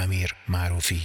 امیر معروفی.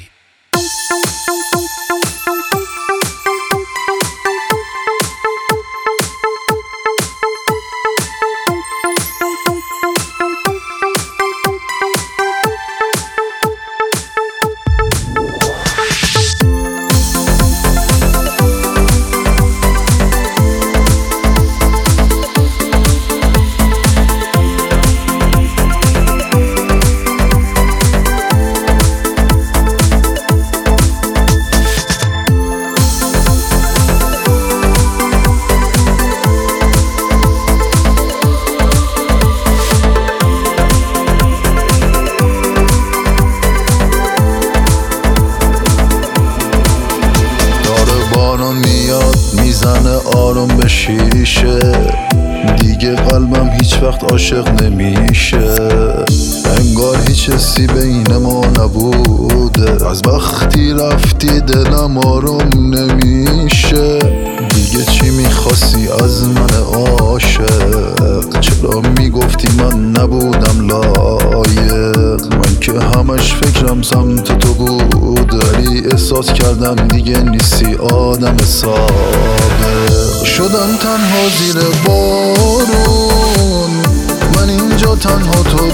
میاد میزنه آروم به شیشه، دیگه قلبم هیچ وقت عاشق نمیشه. انگار هیچ حسی بین ما نبوده، از وقتی رفتی دلم آروم نمیشه. دیگه چی میخواستی از من عاشق؟ چرا میگفتی من نبودم لایق؟ من که همش فکرم سمت تو بود، ولی احساس کردم دیگه نیستی آدم سابق. شدم تنها زیر بارون، من اینجا تنها تو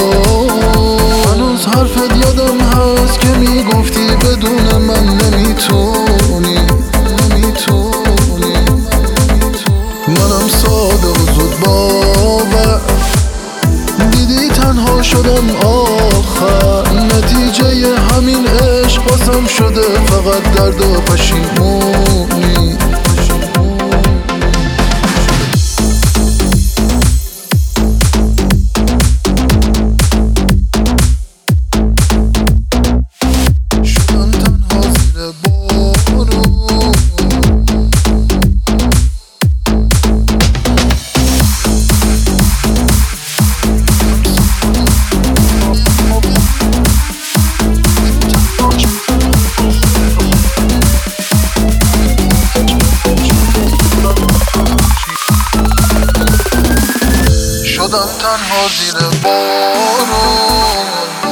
هنوز حرفت یادم هست که میگفتی بدون من نمیتونی. منم ساده و زود باور، دیدی تنها شدم آخر. نتیجه همین عشق باسم شده فقط درد و پشیمونی. شدم تنها زیر بارون،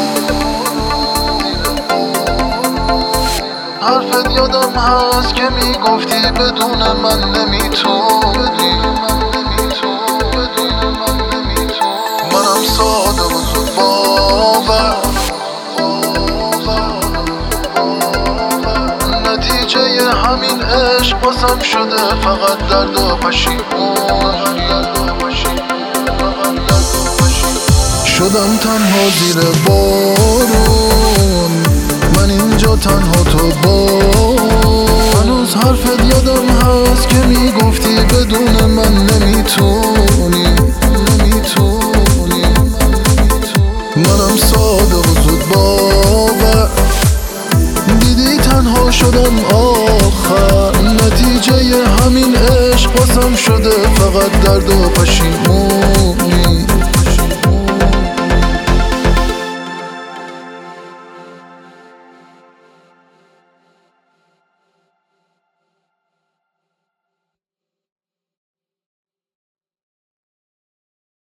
حرفت یادم هست که میگفتی بدون من نمیتونی. منم ساده و زود باور، نتیجه همین عشق باسم شده فقط درد و پشیمونی. شدم تنها زیر بارون، من اینجا تنها تو هنوز حرفت یادم هست که میگفتی بدون من نمیتونی. منم ساده و زود باور، دیدی تنها شدم آخر. نتیجه همین عشق باسم شده فقط درد و پشیمون.